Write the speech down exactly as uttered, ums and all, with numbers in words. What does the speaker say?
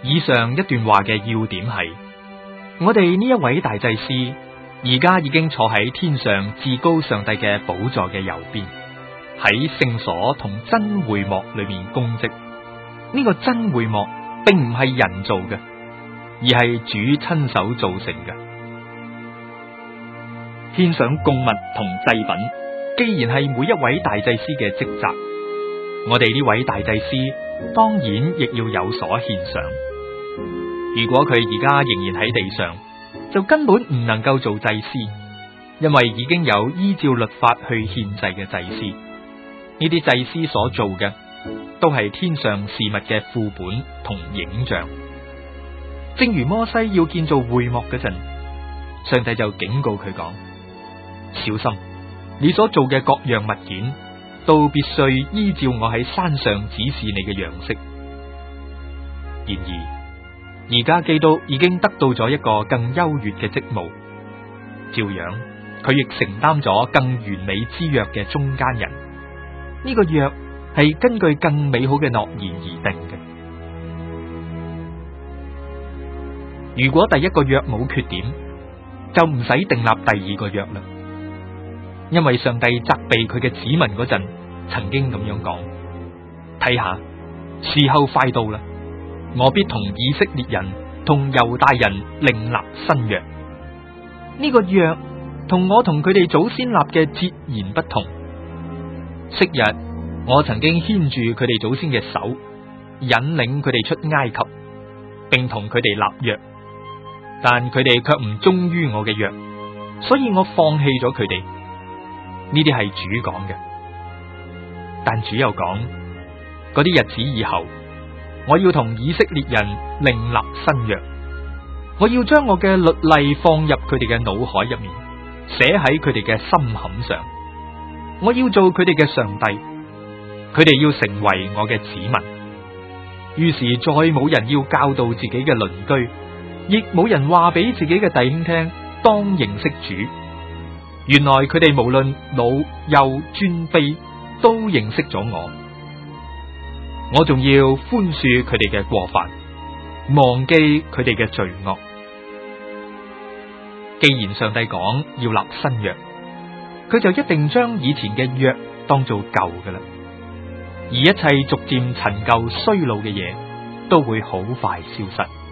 以上一段話嘅要點係，我哋呢一位大祭司而家已經坐喺天上至高上帝嘅寶座嘅右邊，喺聖所同真會幕裏面供職。呢個真會幕並唔係人做嘅，而係主親手造成嘅。獻上供物同祭品，既然係每一位大祭司嘅職責，我哋呢位大祭司當然亦要有所獻上。如果佢而家仍然喺地上，就根本唔能夠做祭司，因為已經有依照律法去獻祭嘅祭司。呢啲祭司所做嘅都係天上事物嘅副本同影像。正如摩西要建造會幕嗰陣，上帝就警告佢講：小心，你所做嘅各樣物件都必須依照我喺山上指示你嘅樣式。然而而家基督已經得到咗一個更優越嘅職務，照樣佢亦承擔咗更完美之約嘅中間人。呢個約係根據更美好嘅諾言而定嘅。如果第一個約冇缺點，就唔使訂立第二個約啦。因為上帝責備佢嘅子民嗰陣，曾經咁樣講：睇下，時候快到啦，我必同以色列人同猶大人另立新約。呢個約同我同佢哋祖先立嘅截然不同。昔日我曾經牽住佢哋祖先嘅手，引領佢哋出埃及，並同佢哋立約，但佢哋卻唔忠於我嘅約，所以我放棄咗佢哋。呢啲係主講嘅，但主又講，嗰啲日子以後，我要同以色列人另立新約，我要將我嘅律例放入佢哋嘅腦海入面，寫喺佢哋嘅心坎上。我要做佢哋嘅上帝，佢哋要成為我嘅子民。於是再冇人要教導自己嘅鄰居，亦冇人話俾自己嘅弟兄聽，當認識主。原來佢哋無論老幼尊卑都認識咗我。我仲要寬恕佢哋嘅過犯，忘記佢哋嘅罪惡。既然上帝講要立新約，佢就一定將以前嘅約當做舊㗎喇，而一切逐漸陳舊衰老嘅嘢都會好快消失。